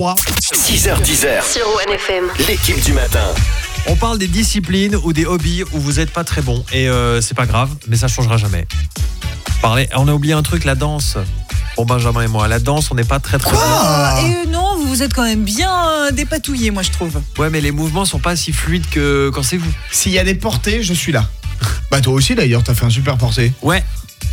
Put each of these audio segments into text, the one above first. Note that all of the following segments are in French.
3. 6h10 sur OneFM. l'équipe du matin. On parle des disciplines ou des hobbies où vous n'êtes pas très bon. Et c'est pas grave, mais ça changera jamais. On a oublié un truc, la danse. Pour Benjamin et moi, la danse, on n'est pas très bon. Et non, vous êtes quand même bien dépatouillés, moi je trouve. Ouais, mais les mouvements sont pas si fluides que quand c'est vous. S'il y a des portées, je suis là. Bah toi aussi d'ailleurs, t'as fait un super porté. Ouais,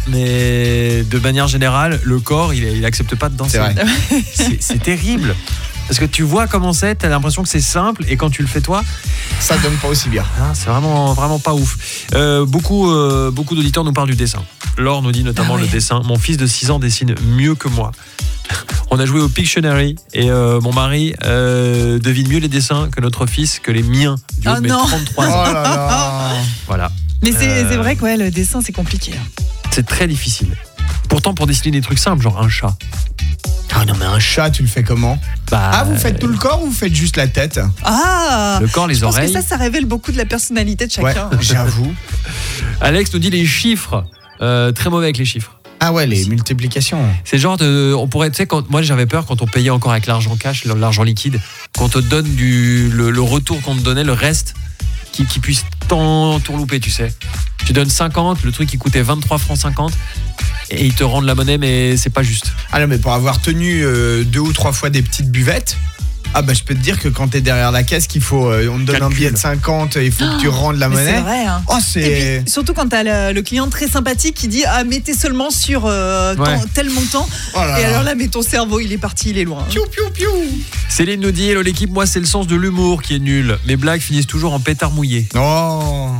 mais de manière générale, le corps, il accepte pas de danser. C'est vrai. C'est terrible. Parce que tu vois comment c'est, t'as l'impression que c'est simple, et quand tu le fais toi, Ça donne pas aussi bien. c'est vraiment pas ouf. Beaucoup d'auditeurs nous parlent du dessin. Laure nous dit notamment le dessin. Mon fils de 6 ans dessine mieux que moi. On a joué au Pictionary et mon mari devine mieux les dessins que notre fils, que les miens du haut de mes 33 ans. Oh là là. Voilà. Mais c'est vrai que le dessin c'est compliqué. C'est très difficile. Pourtant, pour dessiner des trucs simples, genre un chat. Ah non mais un chat, tu le fais comment? Vous faites tout le corps ou vous faites juste la tête? Ah, le corps, les oreilles. Je pense que ça révèle beaucoup de la personnalité de chacun. Ouais, j'avoue. Alex nous dit les chiffres. Très mauvais avec les chiffres. Ah ouais, les multiplications. C'est genre on pourrait, tu sais, moi j'avais peur quand on payait encore avec l'argent cash, l'argent liquide, quand on te donne le retour qu'on te donnait, le reste, qui puisse t'entourlouper, tu sais. Tu donnes 50, le truc qui coûtait 23 francs 50, et ils te rendent la monnaie, mais c'est pas juste. Ah non, mais pour avoir tenu 2 ou 3 fois des petites buvettes, je peux te dire que quand t'es derrière la caisse, qu'il faut, on te donne un billet de 50, il faut que tu rendes la monnaie. C'est vrai. Hein. Et puis, surtout quand t'as le client très sympathique qui dit mettez seulement sur tel montant. Oh là et là. alors là, mais ton cerveau, il est parti, il est loin. Piou, piou, piou. Céline nous dit hello l'équipe, moi c'est le sens de l'humour qui est nul. Mes blagues finissent toujours en pétard mouillé. Oh.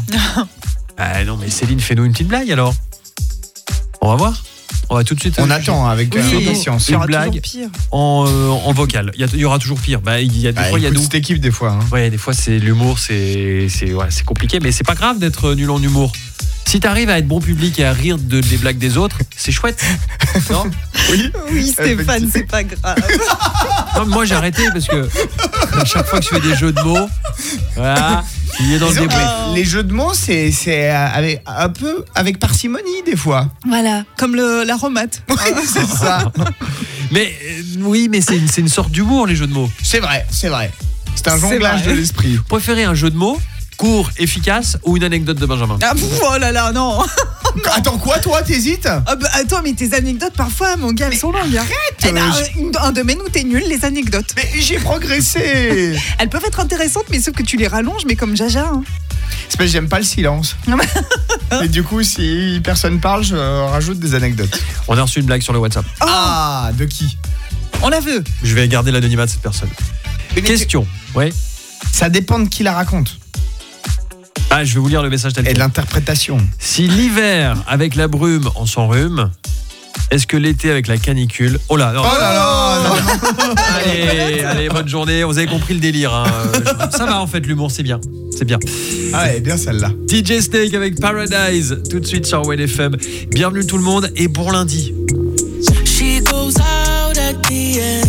Non, mais Céline, fais-nous une petite blague alors. On va voir. On va tout de suite. On attend avec impatience. Une aura blague toujours pire. en vocal. Il y aura toujours pire. Il y a des fois, il y a nous. Cette équipe des fois. Hein. Ouais, des fois c'est l'humour, c'est compliqué, mais c'est pas grave d'être nul en humour. Si t'arrives à être bon public et à rire des blagues des autres, c'est chouette. Non ? Oui, Stéphane, c'est pas grave. Non, moi j'ai arrêté parce que à chaque fois que je fais des jeux de mots, voilà, il est dans le débrief. Les jeux de mots, c'est un peu avec parcimonie des fois. Voilà, comme l'aromate. C'est ça. Mais oui, mais c'est une sorte d'humour les jeux de mots. C'est vrai. C'est un jonglage de l'esprit. Vous préférez un jeu de mots court, efficace ou une anecdote de Benjamin? Oh là là, non. Attends quoi, toi, t'hésites? Attends, mais tes anecdotes parfois, mon gars, elles sont longues. Arrête. Un domaine où t'es nul, les anecdotes. Mais j'ai progressé. Elles peuvent être intéressantes, mais sauf que tu les rallonges, mais comme Jaja. Hein. C'est parce que j'aime pas le silence. Et du coup, si personne parle, je rajoute des anecdotes. On a reçu une blague sur le WhatsApp. Ah, de qui? On la veut. Je vais garder l'anonymat de cette personne. Question. Ouais. Ça dépend de qui la raconte. Je vais vous lire le message tel Et quel. de l'interprétation. Si l'hiver avec la brume on s'enrhume, est-ce que l'été avec la canicule... Oh là, non. Oh là là, non. Allez, bonne journée. Vous avez compris le délire. Hein. Ça va en fait, l'humour, c'est bien. C'est bien. Ah, elle est bien celle-là. DJ Snake avec Paradise, tout de suite sur OneFM. Bienvenue tout le monde et bon lundi.